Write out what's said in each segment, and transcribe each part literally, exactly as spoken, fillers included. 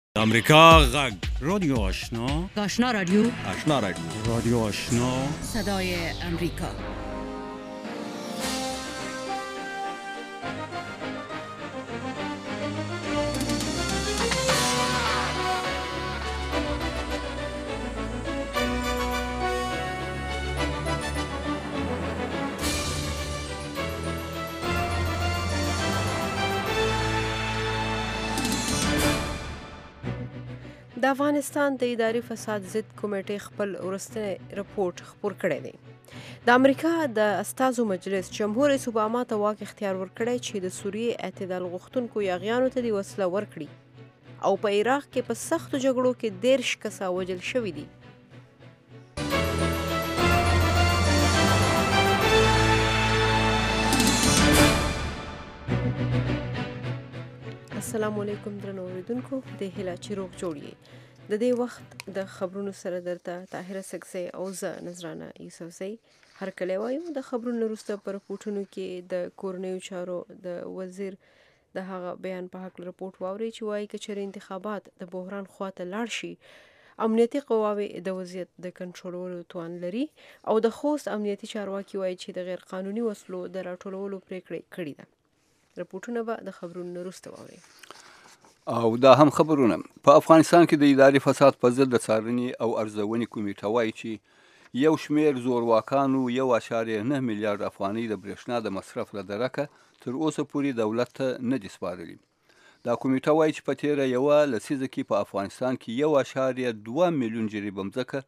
امریکا غږ رادیو آشنا آشنا رادیو آشنا رادیو رادیو آشنا صدای امریکا. د افغانستان د اداري فساد ضد کمیټې خپل وروستنی رپورټ خپور کړی دی. د امریکا د استازو مجلس جمهور رئیس اوباما ته واک اختیار ورکړی چې د سوریې اعتدال غوښتونکو یاغیانو ته دې وسله ورکړي او په عراق کې په سختو جګړو کې دېرش کسه وژل شوي دي. السلام علیکم درنو اوریدونکو، د هیله چې روغ جوړ یې. د دې وخت د خبرونو سره درته طاهره سکزی او زه نذرانه یوسفزی هرکلی وایو. د خبرونو وروسته په رپورټونو کې د کورنیو چارو د وزیر د هغه بیان په هکله رپورټ واورئ چې وایي که چېرې انتخابات د بحران خواته لاړ شي، امنیتي قواوې د وضعیت د کنټرولولو توان لري. او د خوست امنیتي چارواکي وایي چې د غیر قانوني وسلو د راټولولو پریکړه کړې ده. رپورټونه به د خبرونو وروسته واورئ. او دا هم خبرونه. په افغانستان کې د اداري فساد په ضد د څارنې او ارزونې کمیټه وایي چې یو شمېر زورواکانو یو اعشاریه نه میلیارډ افغانۍ د برېښنا د مصرف له درکه تر اوسه پورې دولت ته نه دي سپارلي. دا کمیټه وایي چې په تېره یوه لسیزه کې په افغانستان کې یو اعشاریه دوه میلیون جریبه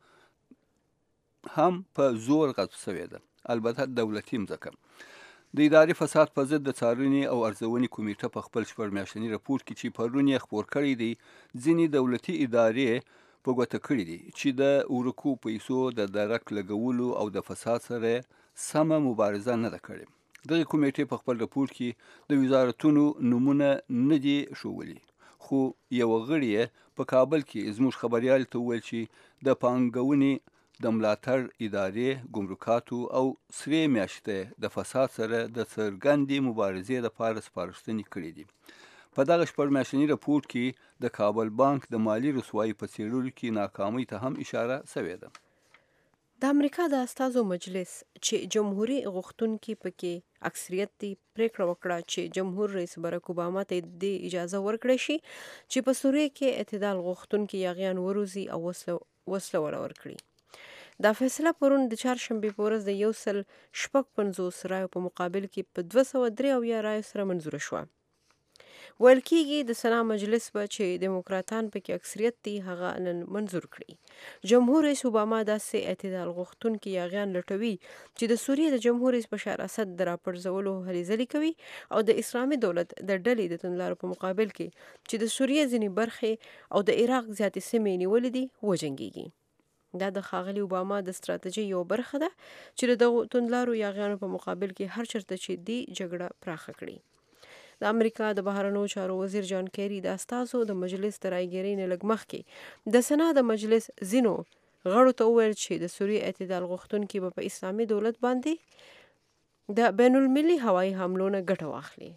مځکه هم په زور غصب شوې ده، البته دولتي مځکه. د اداري فساد په ضد د څارنې او ارزونې کمیټه په خپل شپږ میاشتني رپورټ کې چې پرون یې خپور کړی دی، ځینې دولتي ادارې په ګوته کړي دي چې د ورکو پیسو د درک لګولو او د فساد سره سمه مبارزه نه ده کړې. دغه کمیټې په خپل رپورټ کې د وزارتونو نومونه نه دي ښوولي، خو یو غړي یې په کابل کې زموږ خبریال ته وویل چې د پانګونې د ملاتړ ادارې، ګمرکاتو او سرې میاشتې د فساد سره د څرګندې مبارزې لپاره سپارښتنې کړې دي. په دغه شپږ میاشتني رپورټ کې د کابل بانک د مالي رسوایي په څېړلو کې ناکامۍ ته هم اشاره شوې ده. د امریکا د استازو مجلس چې جمهوري غوښتونکي پکې اکثریت دي، پریکړه وکړه چې جمهور رئیس براک اوباما ته د اجازه ورکړی شي چې په سوریې کې اعتدال غوښتونکي یاغیان وروزي او وسله وسله ولا ورکړي. دا فیصله پرون د چهارشنبې په ورځ د یو سل شپږ پنځوس رایو په مقابل کې په دوه سوه درې اویا رایو سره منظوره شوه. ویل کېږي د سنا مجلس به چې دیموکراتان پکې اکثریت دي هغه نن منظور کړي. جمهور رئیس اوباما داسې اعتدال غوښتونکي یاغیان لټوي چې د سوریې د جمهور رئیس بشار اسد د راپرځولو هلې ځلې کوي او د اسلامي دولت د ډلې د توندلارو په مقابل کې چې د سوریې ځینې برخې او د عراق زیاتې سیمې نیولې دي وجنګېږي. دا د ښاغلي اوباما د ستراتیژۍ یو برخه ده چې د دغو توندلارو یاغیانو په مقابل کې هر چېرته چې دی جګړه پراخه کړي. د امریکا د بهرنیو چارو وزیر جان کیری د استازو د مجلس د رایګیرۍ نه لږ مخکې د سنا د مجلس ځینو غړو ته وویل چې د سوریې اعتدال غوښتونکي به په اسلامي دولت باندې د بین المللي هوایي حملو نه ګټه واخلي.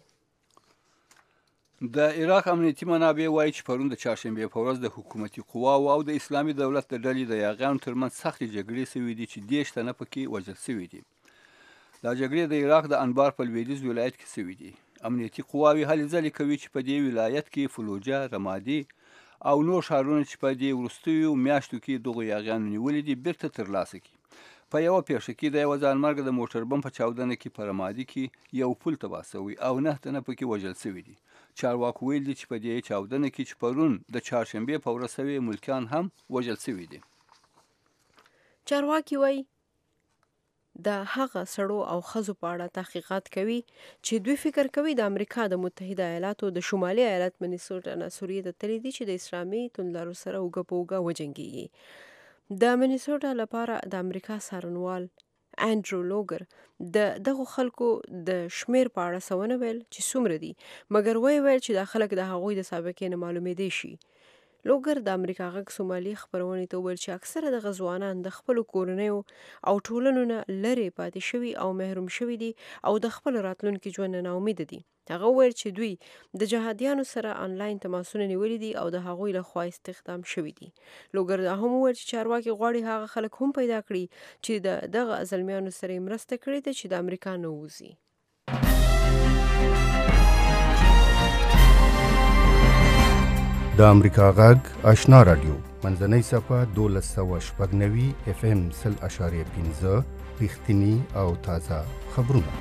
د عراق امنیتي منابع وایي چې پرون د چهارشنبې په ورځ د حکومتي قواو او د اسلامي دولت د ډلې د یاغیانو ترمنځ سختې جګړې شوې دي چې دېرش تنه پکې وژل شوي دي. دا جګړې د عراق د انبار په لویدیځ ولایت کې شوي دي. امنیتي قواوې هلې ځلې کوي چې په دې ولایت کې فلوجه، رمادي او نور ښارونه چې په دې وروستیو میاشتو کې دغو یاغیانو نیولي دي بیرته ترلاسه کړي. په یوه پیښه کې د یوه ځانمرګه د موټر بم په چاودنه کې په رمادي کې یو پل تباه شوی او نه تنه پکې وژل شوي دي. چارواکو ویل دي چې په دې چاودنه کې چې پرون د چهارشنبې په ورځ شوې ملکیان هم وژل شوي دي. چارواکي وایي د هغه سړو او ښځو په اړه تحقیقات کوي چې دوی فکر کوي د امریکا د متحده ایالاتو د شمالي ایالت منیسوټا نه سوریې ته تللي دي چې د اسلامي توندلارو سره اوږه په اوږه وجنګېږي. د منیسوټا لپاره د امریکا څارنوال انډرو لوګر د دغو خلکو د شمیر په اړه څه ونه ویل چې څومره دي، مګر ویې ویل چې دا خلک د هغوی د سابقې نه معلومېدی شي. لوګر د امریکا غږ سومالي خبرونې ته وویل چې اکثره د غزوانان د خپلو کورنیو او ټولنو نه لرې پاتې شوي او محروم شوي دي او د خپل راتلونکي ژوند نه ناامیده دي. هغه وویل چې دوی د جهادیانو سره آنلاین تماسونه نیولي دي او د هغوی لخوا استخدام شوي دي. لوګر دا هم وویل چې چارواکي غواړي هغه خلک هم پیدا کړي چې د دغه زلمیانو سره یې مرسته کړې ده چې د امریکا نه ووځي. د امریکا غږ آشنا رادیو منځنۍ صفحه دولس سوه شپږ نوي اف ام سل اشاریه پنځه رښتیني او تازه خبرونه.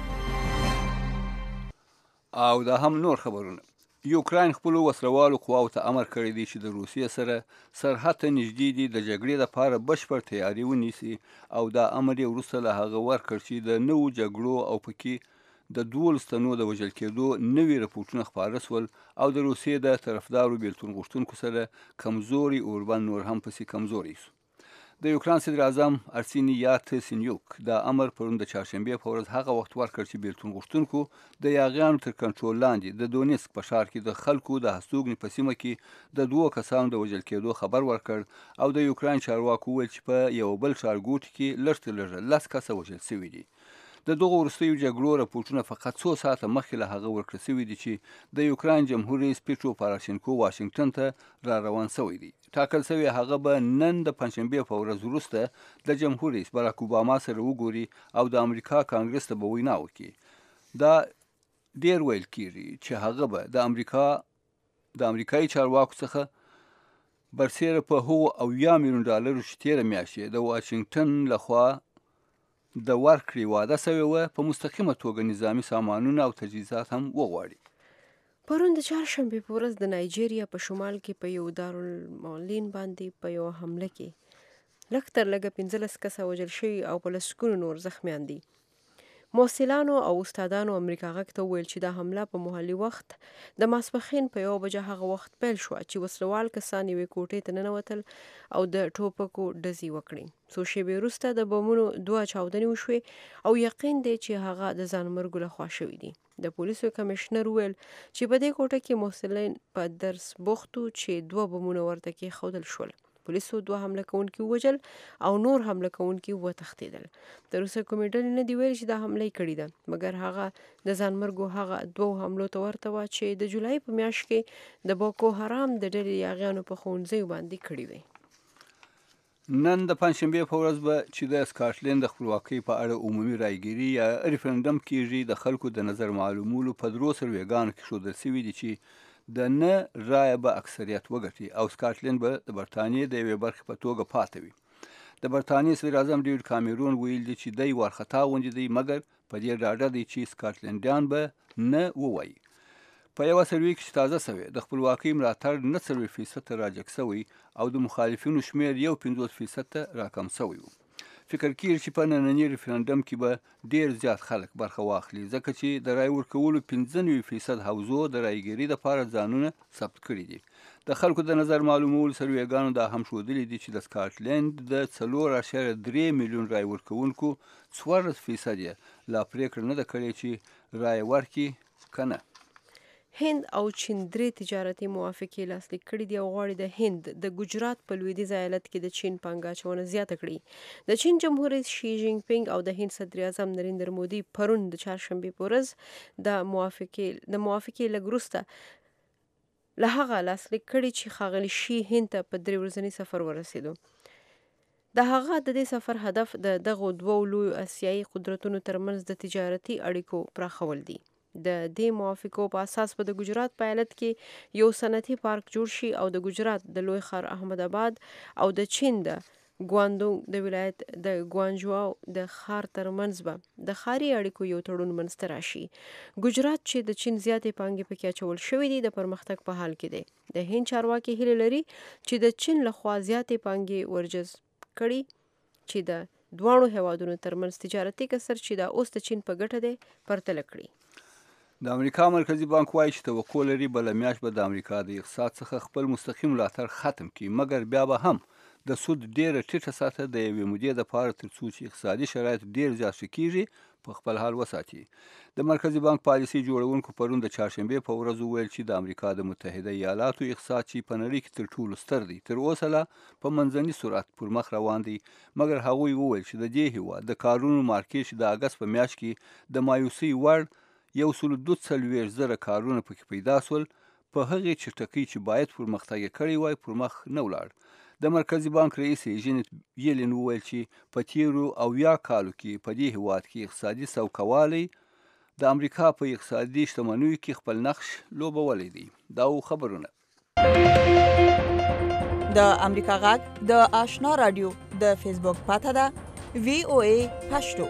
او دا هم نور خبرونه. یوکراین خپلو وسلوالو قواو ته امر کړی دی چې د روسیې سره سرحد ته نږدې دي د جګړې لپاره بشپړ تیاري ونیسي او دا امر یې وروسته له هغه ورکړ چې د نوو جګړو او پکې د دولس تنو د وژل کېدو نوي رپورټونه خپاره سول او د روسیې د طرفدارو بیلتون غوښتونکو سره کمزوري اوربند نور هم پسې کمزوري سو. د یوکراین صدر اعظم ارسینی یاتسینیوک دا امر پرون د چهارشنبې په ورځ هغه وخت ورکړ چې بیلتون غوښتونکو د یاغیانو تر کنټرول لاندې د دونیسک په ښار کې د خلکو د هستوګنې په سیمه کې د دوو کسانو د وژل کېدو خبر ورکړ او د یوکراین چارواکو وویل چې په یو بل ښارګوټي کې لږ تر لږه لس کسه وژل سوي دي. د دغو وروستیو جګړو رپورټونه فقط څو ساعته مخکې له هغه ورکړل سوي دي چې د یوکراین جمهور رئیس پیټرو پاراشینکو واشنګټن ته را روان سوی دی. ټاکل سوی هغه به نن د پنجشنبې په ورځ وروسته د جمهور رئیس باراک اوباما سره وګوري او د امریکا کانګرس ته به وینا وکړي. دا ډیر ویل کیږي چې هغه به د امریکا د امریکایي چارواکو څخه برسیره په هغو اویا میلیون ډالرو چې تېره میاشت د واشنګټن لخوا د ورکړې واده سوې وه په مستقیمه توګه نظامي سامانونه او تجهیزات هم وغواړي. پرون د چهارشنبې په ورځ د نایجیریا په شمال کې په یو دارالمعلمین باندې په یو حمله کې لږ تر لږه پنځلس کسه وژل شوي او په لسګونو نور زخمیان دي. محصلانو او استادانو امریکا غږ ته وویل چې دا حمله په محلي وخت د ماسپښین په یو بجه هغه وخت پیل شوه چې وسلوال کسان یوې کوټې ته ننوتل او د ټوپکو ډزې وکړې. څو شېبې وروسته د بمونو دوه چاودنې وشوې او یقین دی چې هغه د ځانمرګو لخوا شوي دي. د پولیسو کمشنر وویل چې په دې کوټه کې محصلین په درس بوخت وو چې دوه بمونه ورته کېښودل شول. پولیسو دوه حمله کوونکي ووژل او نور حمله کوونکي وتښتېدل. تر اوسه کومې ډلې نه دي ویلي چې دا حمله یې کړې ده، مګر هغه د ځانمرګو هغه دوو حملو ته ورته وه چې د جولای په میاشت کې د بوکو حرام د ډلې یاغیانو په ښوونځیو باندې کړې وې. نن د پنجشنبې په ورځ به چې د سکاټلند د خپلواکۍ په اړه عمومي رایګیري یا ریفرنډم کېږي، د خلکو د نظر معلومولو په درو سروېګانو کې ښودل سوي دي چې د نه رایه به اکثریت وګټي او سکاټلند به د برټانیې د یوې برخې په توګه پاتې وي. د برټانیې صدر اعظم ډیوډ کامرون ویل دي چې دی وارخطا غوندې دی، مګر په دې ډاډه دی چې سکاټلنډیان به نه ووایي. په یوه سروې کې چې تازه سوی د خپلواکۍ ملاتړ نه څلوېښت فیصد ته راجګ سوی او د مخالفینو شمېر یو پنځوس فیصد ته راکم سوی و. فکر کېږي چې په ننني ریفرنډم کې به ډیر زیات خلک برخه واخلي، ځکه چې د رای ورکولو پنځه نوي فیصد حوزو د رایګیري دپاره ځانونه ثبت کړي دي. د خلکو د نظر معلومولو سروېګانو دا هم ښودلي دي چې د سکاټلند د څلور اعشاریه درې میلیون رای ورکوونکو څوارلس فیصد یې لا پرېکړه نه ده کړې چې رای ورکړي که نه. هند او چین درې تجارتي موافقې لاسلیک کړي دي او غواړي د هند د ګجرات په لویدیځ ایالت کې د چین پانګه اچونه زیاته کړي. د چین جمهور رئیس شي جینګ پینګ او د هند صدر اعظم نریندر مودي پرون د چهارشنبې په ورځ د موافقې د موافقې لږ وروسته له هغه لاسلیک کړي چې ښاغلي شي هند ته په درې ورځني سفر ورسېدو. د هغه د دې سفر هدف د دغو دوو لویو اسیایي قدرتونو ترمنځ د تجارتي اړیکو پراخول دي. د دې موافقو په اساس به د ګجرات په ایالت کې یو صنعتي پارک جوړ شي او د ګجرات د لوی ښار احمد آباد او د چین د ګواندونګ د ولایت د ګوانجواو د ښار ترمنځ به د ښاري اړیکو یو تړون منځته راشي. ګجرات چې د چین زیاتې پانګې پکې اچول شوې دي د پرمختګ په حال کې دی. د هند چارواکي هیله لري چې د چین لخوا زیاتې پانګې ورجذب کړي چې د دواړو هیوادونو ترمنځ تجارتي کسر چې دا اوس د چین په ګټه دی پرتله کړي. د امریکا مرکزی بانک وایي چې توقع لري بله میاشت به د امریکا د اقتصاد څخه خپل مستقیم ملاتړ ختم کړي، مګر بیا به هم د سود ډیره ټیټه سطح د یوې مودې دپاره تر څو چې اقتصادي شرایط ډیر زیات ښه کیږي په خپل حال وساتي. د مرکزي بانک پالیسي جوړونکو پرون د چهارشنبې په ورځ وویل چې د امریکا د متحده ایالاتو اقتصاد چې په نړۍ کې تر ټولو ستر دی تر اوسه لا په منځني سرعت پر مخ روان دی، مګر هغوی وویل چې د دې هیواد د کارونو مارکیټ د اګست په میاشت کې د مایوسۍ وړ یو سل دوه څلوېښت زره کارونه پکې پیدا سول، په هغې چټکۍ چې باید پرمختګ یې کړی وای پر مخ نه ولاړ. د مرکزي بانک رئیس جینت یلن وویل چې په تیرو اویا کالو کې په دې هیواد کې اقتصادي سوکوالی د امریکا په اقتصادي شتمنیو کې خپل نقش لوبولی دی. دا و خبرونه. د امریکا غږ د آشنا رادیو د فیسبوک پاته ده وی او ای پښتو.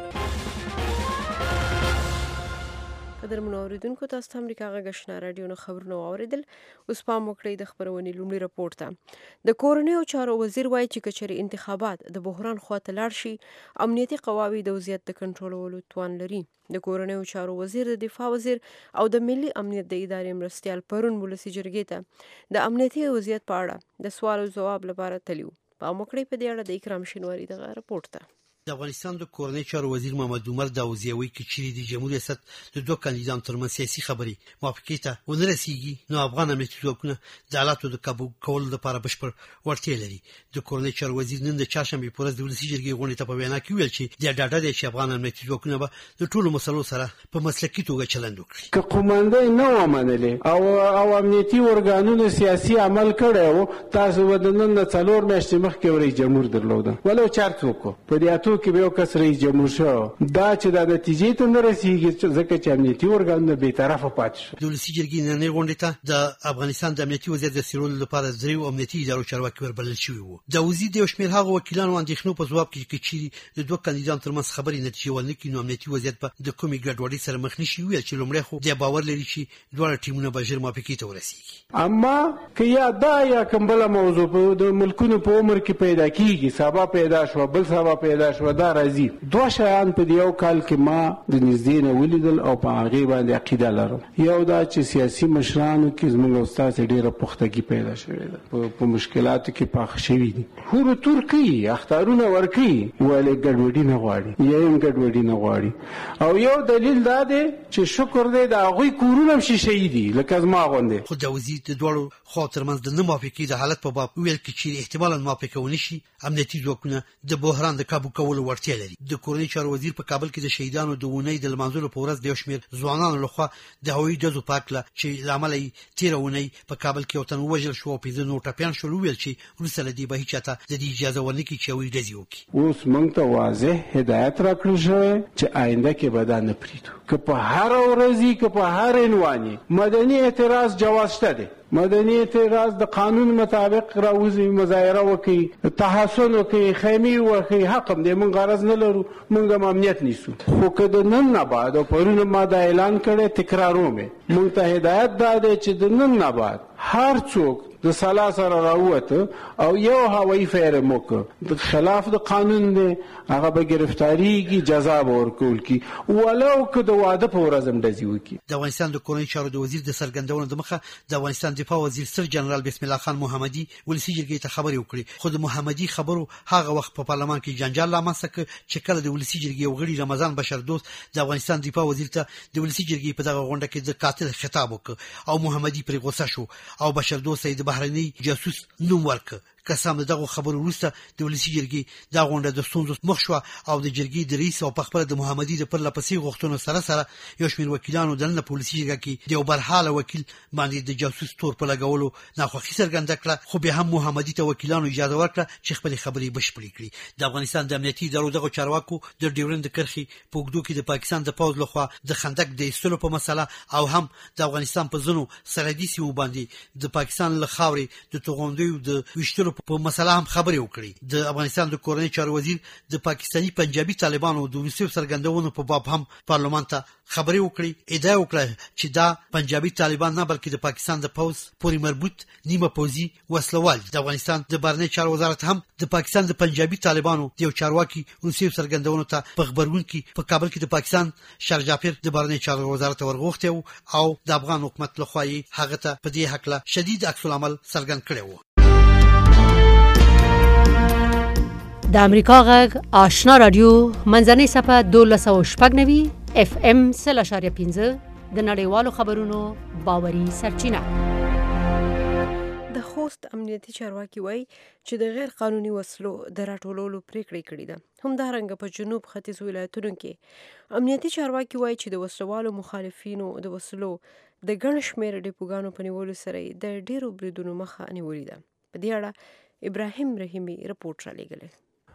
قدر منوریدونکو تاسو ته امریکا غږ آشنا رادیو نو خبرونه واوریدل. اوس پام وکړئ د خبرونې لومړي راپور ته. د کورنیو چارو وزیر وایي چې کچري انتخابات د بحران خواته لاړ شي امنیتي قواوی د وضعیت د کنټرولولو توان لري. د کورنیو چارو وزیر د دفاع وزیر او د ملي امنیت د ادارې مرستیال پرون ولسی جرګې ته د امنیتي وضعیت په اړه د سوال او جواب لپاره تلیو. پام وکړئ په دې اړه د اکرام شینواری د راپور ته. د افغانستان د کورنۍ چارو وزیر محمد عمر داوودزی وایي چې چیرې د جمهوریت ریاست د دوه کاندیدانو ترمنځ سیاسي خبرې موافقې ته ونه رسیږي نو افغان امنیتي ځواکونه د حالاتو د کابو کولو لپاره بشپړ وړتیا لري. د کورنۍ چارو وزیر نن د چهارشنبې په ورځ د ولسي جرګې غونډې ته په وینا کې ویل چې د ډاډه دی چې افغان امنیتي ځواکونه به د ټولو مسلو سره په مسلکي توګه چلند وکړي. که قومندې نه ومنلې او او امنیتي ارګانونو سیاسي عمل کړی و تاسو به د نن څلور میاشتې مخکې رئیس جمهور درلوده ولو چار څوک په دې اتو کې به یو کس رئیس جمهور شو دا چې د نتیجې ته نه رسیږي ځکه چې امنیتي ارګانونه بی‌طرفه پاتې شو. د ولسي جرګې نننۍ غونډې ته د افغانستان د امنیتي وضعیت د څېړلو لپاره دریو امنیتي ادارو چارواکي وربلل شوي وو. داوودزي د یو شمېر هغو وکیلانو اندېښنو په ځواب کې چې چیرې د دوه کاندیدانو ترمنځ خبرې نتیجه ولنه کړي نو امنیتي وضعیت به د کومې ګډوډۍ سره مخ نه شي. ویل چې لومړی خو د باور لري چې دواړه ټیمونه به ژر موافقې ته ورسیږي. اما که یا دا یا کوم بله موضوع په د ملکونو په عمر کې پیدا کیږي، سبا پیدا شو بل سبا پیدا شو، دا راځي. دوه شیان په یو کال کې ما د نږدې نه ولیدل او په هغې باندې عقیده لرم. یو دا چې سیاسي مشرانو کې زموږ او ستاسې ډېره پختګي پیدا شوې ده، په مشکلاتو کې پاخه شوي دي. هور و تور کوي، اختارونه ورکوي، ولې ګډوډي نه غواړي یا هم ګډوډي نه غواړي. او یو دلیل دا دی چې شکر دی د هغوی کورونه هم شیشهیي دي لکه زما غوندې. خو داوودزي د دواړو خواو ترمنځ د نه موافقې د حالت په باب وویل چې چیرې احتمالا موافقه ونه شي امنیتي ځواکونه د بحران د کابو کولو وړتیا لري. د کورنۍ چارو وزیر په کابل کې د شهیدانو د اونۍ د لمانځلو په ورځ د یو شمېر ځوانانو لخوا د هوایي ډزو په هکله چې له امله یې تېره اونۍ په کابل کې یو تن ووژل شو او پنځه نور ټپیان شول. وویل چې وروسته له دې به هېچا ته د دې اجازه ورنه کړي چې هوایي ډزې وکړي. اوس موږ ته واضح هدایت راکړل شوی چې آینده کې به دا نه پرېږدو. که په هره ورځ که په هر عنوان مدني اعتراض جواز شته دی. مدني اعتراض د قانون مطابق راوځي، مظاهره وکړي، تحصن وکړي، خیمې وکړي، حق هم دی. موږ غرض نه لرو، موږ هم امنیت نیسو. خو که د نن نه بعد او پرون ما دا اعلان کړی تکراروم، موږ ته هدایت دا دی چې د نن نه بعد هر څوک د سلا سره راووته او یو هوایي فیرم وکړه د خلاف د قانون دی هغه به ګرفتاریږي، جزا به ورکول کي ولو که د واده په ورځ هم ډزې وکړي. د افغانستان د کورنۍ چارو د وزیر د څرګندونو د مخه د افغانستان دفاع وزیر سر جنرال بسم الله خان محمدي ولسي جرګې ته خبرې وکړې. خو د محمدي خبرو هغه وخت په پارلمان کې جنجال رامنځته کړ چې کله د ولسي جرګې غړي رمضان بشردوست د افغانستان دفاع وزیر ته د ولسي جرګې په دغه غونډه کې د قاتل خطاب وکړ او محمدي پرې غوسه شو او بشردوست یې د بهرني جاسوس نوم ورکړ. قسم دغه خبرو وروسته د ولسي جرګې دا غونډه د ستونزو مخ شوه او د جرګې د رئیس او پخپله د محمدي د پرله پسې غوښتنو سره سره یو شمېر وکیلانو دننه په ولسي جرګه کې د یو برحاله وکیل باندې د جاسوس تور په لګولو ناخوښي څرګنده کړه. خو بیا هم محمدي ته وکیلانو اجازه ورکړه چې خپلې خبرې بشپړې کړي. د افغانستان د امنیتي ادارو دغو چارواکو د ډیورند کرښې په اوږدو کې د پاکستان د پوځ لخوا د خندق د ایستلو په مسله او هم د افغانستان په ځینو سرحدي سیمو باندې د پاکستان له خاورې د توغندیو د ویشتلو په مسله هم خبرې وکړي. د افغانستان د کورنۍ چارو وزیر د پاکستاني پنجابي طالبانو د وروستیو څرګندونو په باب هم پارلمان ته خبرې وکړي. ادعا وکړه چې دا پنجابي طالبان نه بلکې د پاکستان د پوځ پورې مربوط نیمه پوځي وسلوال. د افغانستان د بهرنیو چارو وزارت هم د پاکستان د پنجابي طالبانو د یو چارواکي وروستیو څرګندونو ته په خبرون کې په کابل کې د پاکستان شارجاپیر د بهرنیو چارو وزارت ورغوښتی او د افغان حکومت لخوا یې هغه ته په دې هکله شدید عکس العمل څرګند کړی و. د امریکا غږ آشنا رادیو منځنۍ صفحه دولس او شپږ نوي اف ام سل اشاریه پنځه د نړیوالو خبرونو باوري سرچینه. د خوست امنیتي چارواکي وایي چې د غیر قانوني وسلو د راټولولو پریکړه کړې ده. همدارنګه په جنوب ختیځ ولایتونو کې امنیتي چارواکي وایي چې د وسلوالو مخالفینو د وسلو د ګڼ شمېر ډیپوګانو په نیولو سره د ډیرو بریدونو مخه نیولې ده. په دې اړه ابراهیم رحیمي رپورټ رالیږلی.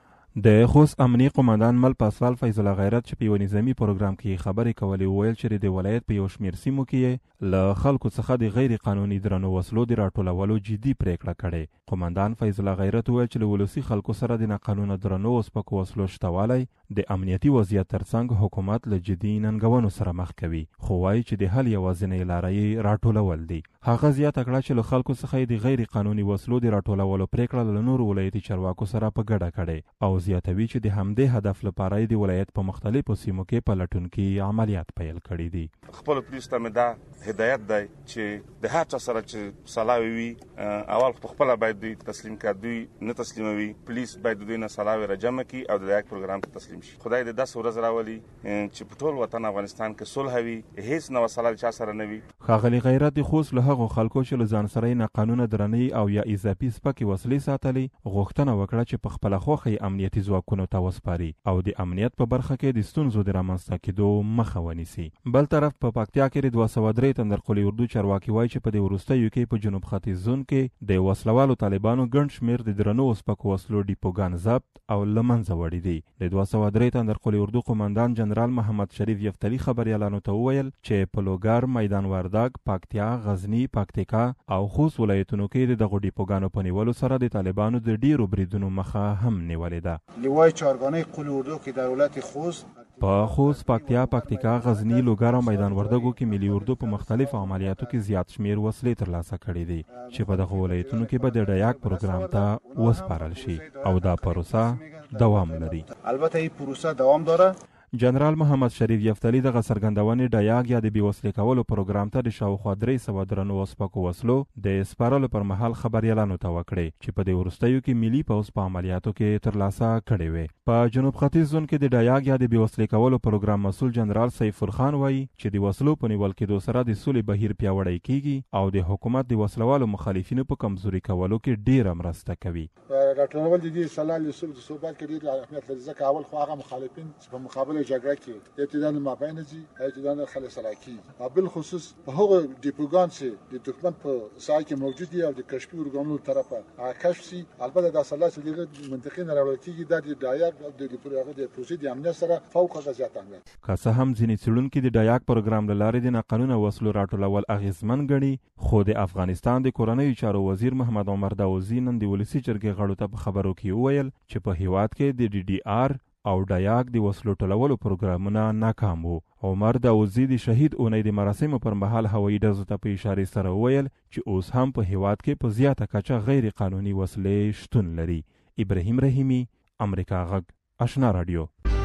د خوست امنیي قومندان مل پاسوال فیض الله غیرت چې په یو نظامي پروګرام کې خبرې کولې وویل چې د ولایت په یو شمېر سیمو کې له خلکو څخه د غیر قانوني درنو وسلو د راټولولو جدي پریکړه کړې. قومندان فیض الله غیرت وویل چې له ولسي خلکو سره د ناقانونه درنو سپکو وسلو شتوالی د امنیتي وضعیت ترڅنګ حکومت له جدي ننګونو سره مخ کوي، خو وایي چې د حل یوازینۍ لاره یې راټولول دي. هغه زیاته کړه چې له خلکو څخه د غیر قانوني وسلو د راټولولو پریکړه له نورو ولایتي چارواکو سره په ګډه کړې او زیاتوي چې د همدې هدف لپاره د ولایت په مختلفو سیمو کې پلټونکي عملیات پیل کړي دي. خپل پولیس ته مې دا هدایت دی چې د هر چا سره چې سلاوي وي اول په خپل باید دوی تسلیم کړي، دوی نه تسلیموي، پولیس باید دوی نه سلاوي راجمع کړي او د یک پروګرام ته تسلیم شي. خدای دې داسې ورځ راولي چې په ټول وطن افغانستان کې صلح وي، هیڅ نوه سلا چا سره نه وي. ښاغلي غیرت د خوست له هغو خلکو چې له ځان سره یې ناقانونه درنې او یا اضافي سپکې وسلې ساتلې غوښتنه وکړه چې په خپله خوښه یې امنیتي ځواکونو ته وسپاري او د امنیت په برخه کې د ستونزو د رامنځته کېدو مخه ونیسي. بل طرف په پکتیا کې د دوه سوه درې تندرقلي اردو چارواکي وایي چې په دې وروستیو کې په جنوب ختیځ زون کې د وسلوالو طالبانو ګڼ شمېر د درنو سپکو وسلو ډیپوګان ضبط او له منځه وړي دي. د دوه سوه درې تندرقلي اردو قومندان جنرال محمد شریف یفتلي خبریالانو ته وویل چې په لوګر، میدان وردګ، پکتیا، غزني، پکتیکا او خوست ولایتونو کې د دغو ډیپوګانو په نیولو سره د طالبانو د ډیرو بریدونو مخه هم نیولې ده. لوای چارگانه قل اردو که در ولایت خوست په خوست، پکتیا، پکتیکا، غزنی، لوګر او میدان وردګو کې ملي اردو په مختلفو عملیاتو کې زیات شمیر وسلې ترلاسه کړي دي چې په دغه ولایتونو کې به د ډیاک پروګرام ته وسپارل شي او دا پروسه دوام لري. البته این پروسه دوام داره. جنرال محمد شریف یفتلي دغه څرګندونې ډیاګ یا د بېوسلې کولو پروګرام ته د شاوخوا درې سوه درنو سپکو وسلو د سپارلو پر مهال خبریالانو ته وکړې چې په دې وروستیو کې ملي پوځ په عملیاتو کې ترلاسه کړې وې. په جنوب ختیځ زون کې د ډیاګ یا د بېوسلې کولو پروګرام مسؤل جنرال سیف الخان وایي چې د وسلو په نیول کېدو سره د سولې بهیر پیاوړی کیږي او د حکومت د وسلوالو مخالفینو په کمزوري کولو کې ډیره مرسته کوي. راټولول د دې سلا له سولې د صحبت کې ډېر اهمیت لري ځکه اول خو هغه مخالفین چې په مقابل جګړه کې ابتداء مابین دي ابتداء خل سلاکی بل خصوص په هغه ډیپوګان چې د دښمن په ساحه کې موجود دي او د کشفي ارګانونو طرفه کشف شي. البته د اصلاح چې د منطقې نه راوړل کېږي د ډایاک او د پروګرام د پروسې د امنیت سره فوق العاده زیات اهمیت. که څه هم ځینې څېړونکي د ډایاک پروګرام له لارې د ناقانونه وسلو راټولول اغېزمن ګڼي، خو د افغانستان د کورنیو چارو وزیر محمد عمر داوزي نن د ولسي جرګې غړو ته په خبرو کې وویل چې په هیواد کې د ډي ډي آر او ډیاک د وسلو ټولولو پروګرامونه ناکام وو. عمر داوزي د شهید اونۍ د مراسمو پر مهال هوایي ډزو ته په اشارې سره وویل چې اوس هم په هیواد کې په زیاته کچه غیر قانوني وسلې شتون لري. ابراهیم رحیمي، امریکا غږ، آشنا رادیو.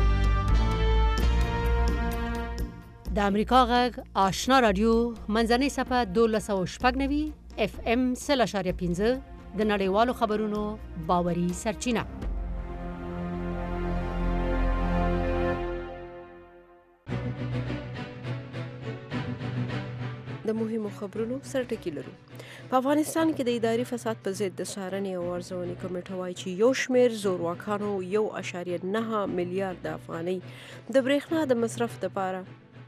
د امریکا غږ آشنا رادیو منځنۍ صفحه دولس او شپږ نوي اف ام سل اشاریه پنځه د نړیوالو خبرونو باوري سرچینه. د مهمو خبرونو سرټکی لرو. په افغانستان کې د اداري فساد په ضد د څارنې او ارزونې کمیټه وایي چې یو شمېر زورواکانو یو اشاریه نهه میلیارد افغانۍ د برېښنا د مصرف لپاره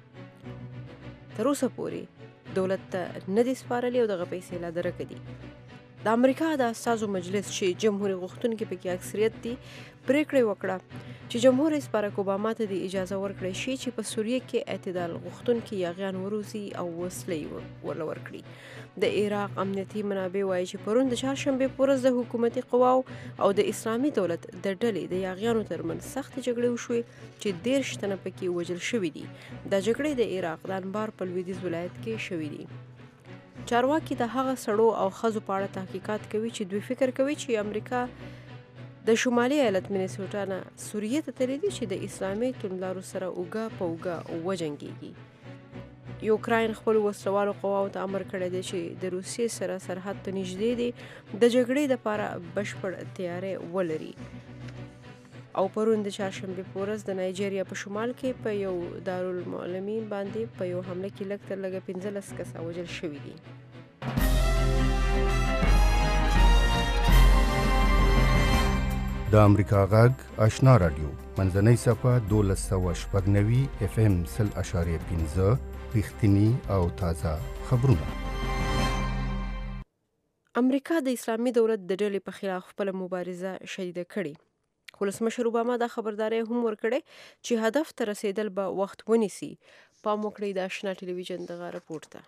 تر اوسه پورې دولت ته نه دي سپارلي او دغه پیسې لا درکه دي. د امریکا د استازو مجلس چې جمهوریت غوښتونکي پکې اکثریت دي پریکړه وکړه چې جمهور رئیس بارک اوباما ته د اجازه ورکړي شي چې په سوریه کې اعتدال غوښتونکي یاغیان وروزي او وسلې ول ورکړي. د عراق امنیتي منابع وایي چې پرون د چهارشنبې په ورځ د حکومتي قواو او د اسلامي دولت د ډلې د یاغیانو ترمنځ سختې جګړې وشوې چې دېرش تنه پکې وژل شوي دي. دا جګړې د عراق د انبار په لویدیځ ولایت کې شوي دي. چارواکي د هغه سړو او ښځو په اړه تحقیقات کوي چې دوی فکر کوي چې امریکا د شمالي ایالت مینیسوټا نه سوریې ته تللي دي چې د اسلامي توندلارو سره اوږه په اوږه وجنګېږي. یوکراین خپل وسلوالو قواو ته امر کړی دی چې د روسیې سره سرحد ته نږدې دي د جګړې لپاره بشپړ تیاری ولري. او پرون د چهارشنبه په ورځ د نایجیریا په شمال کې په یو دارالمعلمین باندې په یو حمله کې لږ تر لږه پنځلس کسه وژل شوي دي. د امریکا غږ آشنا رادیو منځنۍ صفحه دولس سوه شپږ نوي اف ام سل اشاریه پنځه رښتیني او تازه خبرونه. امریکا د اسلامي دولت د ډلې په خلاف خپل مبارزه شدیده کړې. ولسمشر اوباما دا خبرداری هم ورکړې چې هدف ته رسیدل به وخت ونیسي. پام وکړئ د آشنا ټلویزیون دغه راپور ته.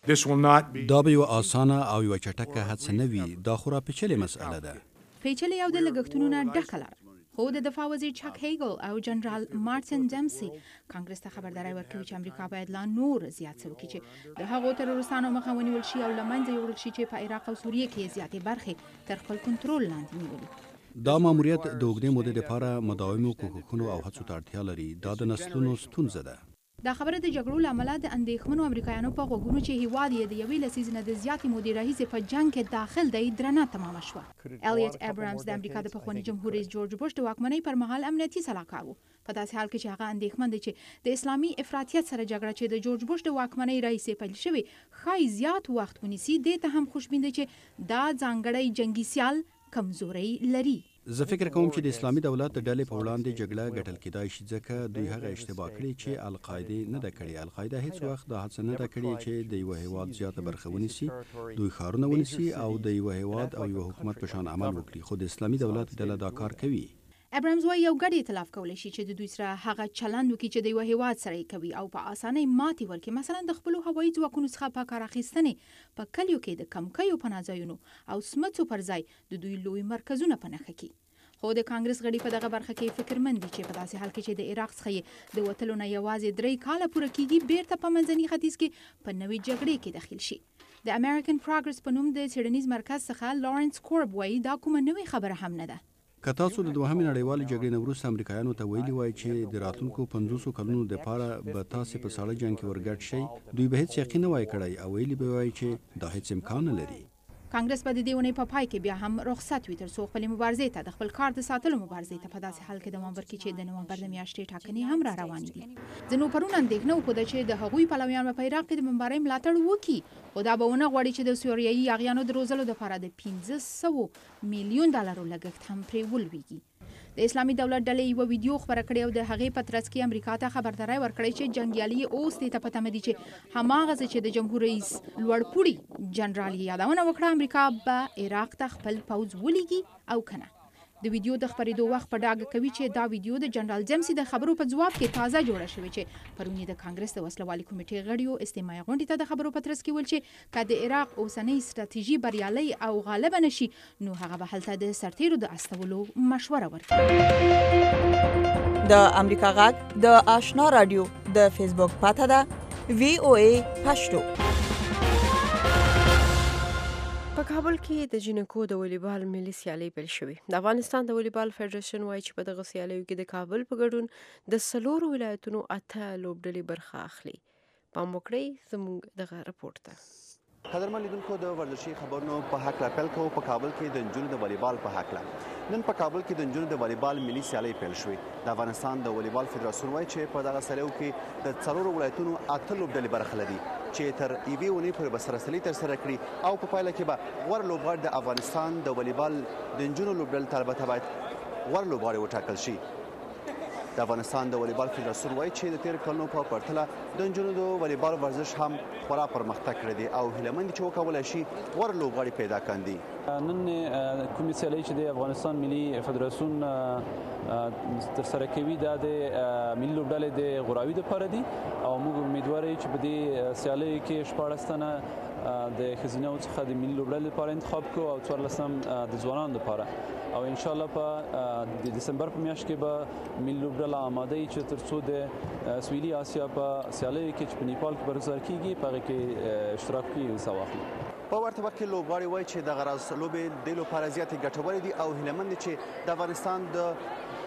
دا به یو اسانه او یو چټکه هڅه نه وي. دا خورا پیچلې مسأله ده. پیچلې او د لګښتونو نه ډکه لار. خو د دفاع وزیر چاک هیګل او جنرال مارټن ډمسي کانګرس ته خبرداری ورکوي چې امریکا باید لا نور زیات څه وکړي چې د هغو ترورستانو مخه ونیول شي او له منځه یوړل شي چې په عراق او سوریه کې زیاتې برخې تر خپل کنټرول لاندې نیولي. دا ماموریت د اوږدې مودې لپاره مداومو کوښښونو او هڅو ته اړتیا لري. دا د نسلونو ستونزه ده. دا خبره د جګړو له امله د اندېښمنو امریکایانو په غوږونو چې هیواد یې د یوې لسیزې نه د زیاتې مودې راهیسې په جنګ کې داخل دی درنه تمامه شوه. الیوت ابرامز د امریکا د پخواني جمهور رئیس جورج بوش د واکمنۍ پر مهال امنیتي سلاکار و. په داسې حال کې چې هغه اندېښمن دی چې د اسلامي افراطیت سره جګړه چې د جورج بوش د واکمنۍ راهیسې پیل شوې ښایي زیات وخت ونیسي. دې ته هم خوشبین دی چې دا ځانګړی جنګي سیال کمزوري لري. زه فکر کوم چې د اسلامي دولت د ډلې په وړاندې جګړه ګټل کېدای شي ځکه دوی هغه اشتباه کړې چې القاعده نه ده کړې. القاعده هیڅ وخت دا هڅه نه ده کړې چې د یو هیواد زیاته برخه ونیسي، دوی ښارونه ونیسي او د یو هیواد او یو حکومت په شان عمل وکړي. خو د اسلامي دولت ډله دا کار کوي. ابرامز وايي یو ګډ ائتلاف کولی شي چې د دوی سره هغه چلند وکړي چې د یو هیواد سره یې کوي او په اسانۍ ماتې ورکړي. مثلا د خپلو هوایي ځواکونو څخه په کار اخیستنې په کلیو کې د کمکیو پناه ځایونو او سمڅو پر ځای د دوی لوی مرکزونه په نښه کړي. خو د کانګرس غړي په دغه برخه کې فکرمند دي چې په داسې حال کې چې د عراق څخه د وتلو نه یوازې درې کاله پوره کیږي بیرته په منځني ختیځ کې په نوې جګړې کې داخل شي. د امریکن پروګرس په نوم د څېړنیز مرکز څخه لارنس کورب وایي دا کومه نوې خبره هم نه ده. که تاسو د دوهمې نړیوالې جګړې نه وروسته امریکایانو ته ویلي وای چې د راتلونکو پنځوسو کلونو دپاره به تاسې په ساړه جنګ کې ورګډ شئ، دوی به هیڅ یقین نه وای کړی او ویلي به وای چې دا هیڅ امکان نه لري. کانګرس په دې ونې په پای کې بیا هم رخصت وي تر څو خپل مبارزې ته د خپل کار د ساتلو مبارزې ته په داسې حال کې دوام ورکړي چې د نومبر د میاشتې ټاکنې هم را روانې دي. ځینو پرون اندېښنه وښوده چې د هغوی پلویان به په عراق کې د بمبارۍ ملاتړ وکړي، خو دا به ونه غواړي چې د سوریایي یاغیانو د روزلو دپاره د پنځه سوه میلیون ډالرو لګښت هم پرې ولویږي. د اسلامي دولت ډلې یو ویډیو خبره کړې او د هغې په ترڅ کې امریکا ته خبرداری ورکړی چې جنګیالي اوس دې ته په تمه دي چې هماغسې چې د جمهور رئیس لوړپوړي جنرال یې یادونه وکړه امریکا به عراق ته خپل پوځ ولیږي او که نه. د ویډیو د خپرېدو وخت په ډاګه کوي چې دا ویډیو د جنرال جیمسي د خبرو په ځواب کې تازه جوړه شوې چې پرون یې د کانګرس د وسلوالي کمیټې غړیو استماعي غونډې ته د خبرو په ترڅ کې ویل چې که د عراق اوسنۍ ستراتیژي بریالۍ او غالبه نشي نو هغه به هلته د سرتیرو د استولو مشوره ورکړي. د امریکا غږ د آشنا رادیو د فیسبوک پاته ده وی او ای پښتو. په کابل کې د جنکو د والیبال ملي سیالۍ پیل شوې. د افغانستان د والیبال فدراسیون وایي چې په دغه سیالیو کې د کابل په ګډون د څلورو ولایتونو اته لوبډلې برخه اخلي. پام وکړئ زموږ دغه راپور ته. قدرمن لیدونکو د ورزشي خبرونو په هکله پیل کوو. په کابل کې د نجونو د والیبال په هکله. نن په کابل کې د نجونو د والیبال ملي سیالۍ پیل شوې. د افغانستان د والیبال فدراسیون وایي چې په دغه سیالیو کې د څلورو ولایتونو اته لوبډلې برخه لري چې تر یوې اونۍ پورې به سره سیالي ترسره کړي او په پایله کې به غوره لوبغاړي د افغانستان د والیبال د نجونو لوبډلې ته البته باید غوره لوبغاړي وټاکل شي. د افغانستان د والیبال فدراسیون وایي چې د تیر کلونو په پرتله د نجونو د والیبال ورزش هم خورا پرمختګ کړی دی او هیله مند دي چې وکولی شي غوره لوبغاړي پیدا کاندي. نن کومې سیالۍ چې د افغانستان ملي فدراسیون ترسره کوي دا د ملي لوبډلې د غوراوي دپاره دي او موږ امیدوار یو چې په دې سیالیو کې شپاړس تنه د ښځینهو څخه د ملي لوبډلې لپاره انتخاب کړو او څوارلس هم د ځوانانو لپاره او انشاءالله په د دسمبر په میاشت کې به ملي لوبډله آماده وي چې تر څو د سویلي اسیا په سیالیو کې چې په نیپال کې برگزار کیږي په هغې کې اشتراک کوي حصه واخلي. په ورته وخت کې لوبغاړي وایي چې دغه راز لوبې دې لپاره زیاتې ګټورې دي او هیله مند دي چې د افغانستان د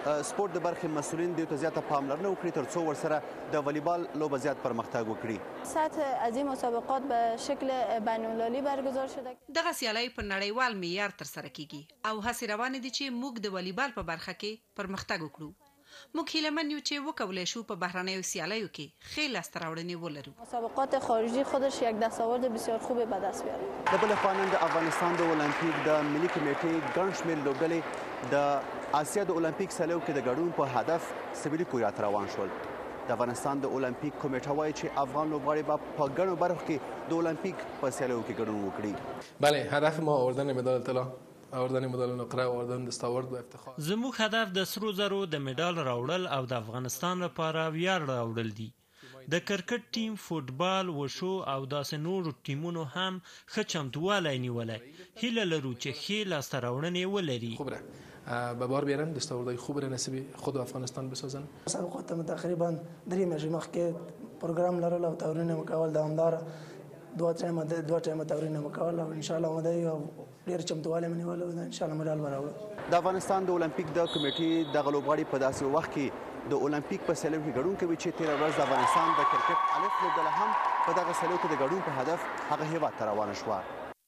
سپورت د برخې مسؤلین دې ته زیاته پاملرنه وکړي ترڅو ورسره د والیبال لوبه زیات پرمختګ وکړي. سطح از این مسابقات به شکل بین المللی برگزار شده. دغه سیالۍ په نړیوال معیار ترسره کیږي او هڅې روانې دي چې موږ د والیبال په برخه کې پرمختګ وکړو. موږ هیلهمن یو چې وکولی شو په بهرنیو سیالیو کې ښې لاسته راوړنې ولرو. مسابقات خارجی خودش یک دستاورد بسیار خوب به دست بیاره. د بلې خوا نن د افغانستان د المپیک د ملي کمیټې ګڼ شمېر لوبډلې د آسیا د المپیک سیالیو کې د ګډون په هدف سویلي کوریا ته روان شول. د افغانستان د المپیک کمیټه وایي چې افغان لوبغاړي به په ګڼو برخو کې د المپیک په سیالیو کې ګډون وکړي. بله، هدف ما آوردن مدال طلا، آوردن مدال نقره، آوردن دستاورد و افتخار. زموږ هدف د سرو زرو د مډال راوړل او د افغانستان لپاره ویاړ راوړل دي. د کرکټ ټیم، فوټبال، وشو او داسې نورو ټیمونو هم ښه چمتووالی نیولی. هیله لرو چې ښې لاسته راوړنې ولري. خوب به بار بیارن، دستاوردهای خوب را نصیب خود افغانستان بسازن. مسابقات ما تقریبا درې میاشتې مخکې پروګرام لرل او تمرینونه مو کول، دوامداره دوه ټایمه دوه ټایمه تمرینونه مو کول او ان شاء الله مو یو ډېر چمتووالی مو نیولی او ان شاء الله مډال به راوړو. د افغانستان د المپیک د کمیټې دغه لوبغاړي په داسې وخت کې د المپیک په سیالیو کې ګډون کوي چې تېره ورځ د افغانستان د کرکټ الف لوبډله هم په دغه سیالیو کې د ګډون په هدف هغه هېواد ته روانه شوه.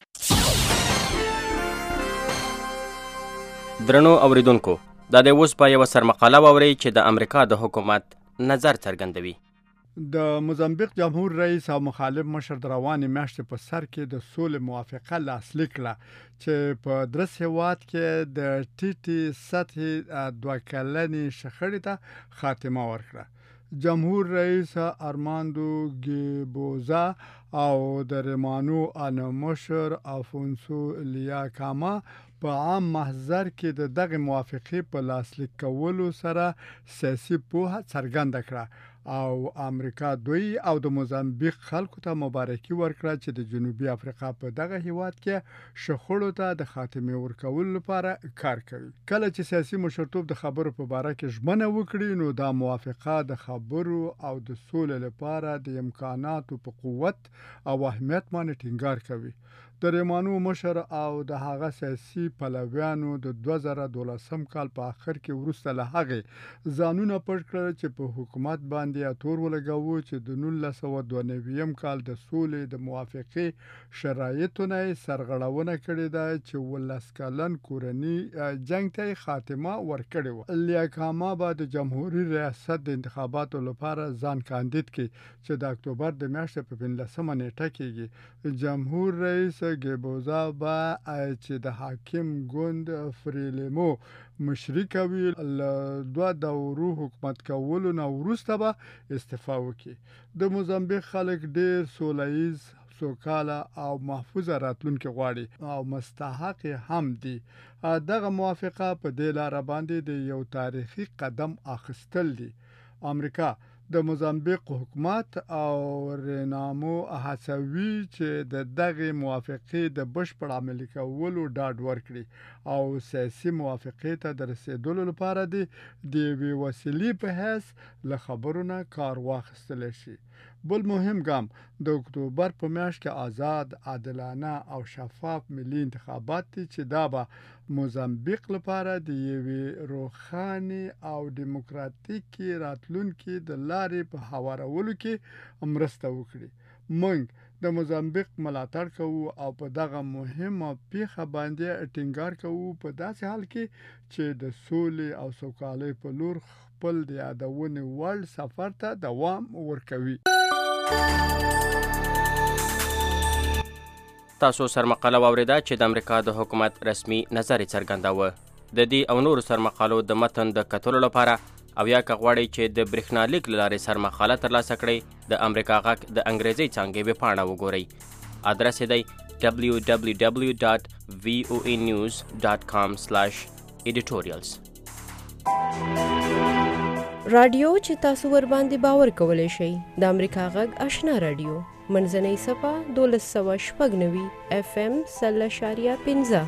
درنو اوریدونکو، دا د اوس په یوه سرمقاله واورئ چې د امریکا د حکومت نظر څرګندوي. د موزمبیق جمهور رئیس او مخالف مشر د روانې میاشتې په سر کې د سولې موافقه لاسلیک کړه چې په درس هېواد کې د ټیټې سطحې دوه کلنې شخړې ته خاتمه ورکړه. جمهور رئیس ارماندو ګیبوزا او د ریمانو ان مشر افونسو لیاکاما په عام محضر کې د دغه موافقې په لاسلیک کولو سره سیاسي پوهه څرګنده کړه او امریکا دوی او د موزمبیق خلکو ته مبارکي ورکړه چې د جنوبي افریقا په دغه هیواد کې شخړو ته د خاتمه ورکولو لپاره کار کوي. کله چې سیاسي مشرتوب د خبرو په باره کې ژمنه وکړي نو دا موافقه د خبرو او د سولې لپاره د امکاناتو په قوت او اهمیت باندې ټینګار کوي. د ریمانو مشر او د هغه سیاسي پلویانو د دوه زره دولسم کال په آخر کې وروسته له هغې ځانونه پټ کړل چې په حکومت باندې تور ولګاوه چې د نولس سوه دوه نوي کال د سولې د موافقې شرایطو نه سرغړونه کړې ده چې ولس کلن کورني جنګ ته خاتمه ورکړې وه. لیاکاما به د جمهوري ریاست د انتخاباتو لپاره ځان کاندید کړي چې د اکتوبر د میاشتې په پنځلسمه نیټه کېږي. جمهور رئیس ګیبوزا به چې د حاکم ګوند فریلیمو مشري کوي له دوه دورو حکومت کولو نه وروسته به استعفا وکړي. د موزمبیق خلک ډېر سوله ییز، سوکاله او محفوظه راتلونکي غواړي او مستحق هم دي. دغه موافقه په دې لاره باندې د یو تاریخي قدم اخیستل دي. امریکا د موزمبیق حکومت او رینامو هڅوي چې د دغه موافقې د بشپړ عملي کولو ډاډ ورکړي او سیاسي موافقې ته د رسیدلو لپاره د یوې وسیلې په حیث له خبرو نه کار واخیستلی شي. بل مهم ګام د اکتوبر په میاشت کې آزاد، عادلانه او شفاف ملي انتخابات دي چې دا به موزمبیق لپاره د یوې روښانه او دیموکراتیکي راتلونکي د لارې په هوارولو کې مرسته وکړي. موږ د موزمبیق ملاتړ کوو او په دغه مهمه پیښه باندې ټینګار کوو په داسې حال کې چې د سولې او سوکالۍ په لور خپل د یادونې وړ سفر ته دوام ورکوي. تاسو سرمقاله واوریده چې د امریکا د حکومت رسمي نظر څرګنداوه. د دې او نورو سرمقالو د متن د کتلو لپاره او یا که غواړئ چې د برېښنالیک له لارې سرمقاله ترلاسه کړئ د امریکا غږ د انګریزي څانګې ویبپاڼه وګورئ. ادرس یې دی دبلیو دبلیو دبلیو ډاټ وی او ای نیوز ډاټ کام سلاش ایډیټوریالز. رادیو چې تاسو ور باندې باور کولی شئ د امریکا غږ آشنا رادیو منځنۍ صفه دولس سوه شپږ نوي اف ام سل اشاریه پنځه.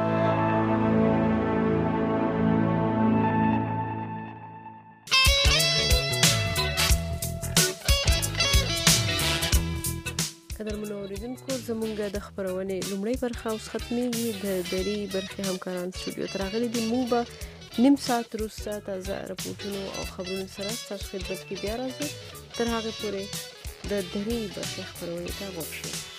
قدرمنو اوریدونکو، زمونږ د خپرونې لومړۍ برخه اوس ختمیږي. د درې برخې همکاران سټوډیو ته راغلي دي. موږ به نیم ساعت وروسته تازه راپورټونو او خبرونو سره ستاسو خدمت کې بیا راځو. تر هغه پورې د درې برخې خبرونه ته غوږ شئ.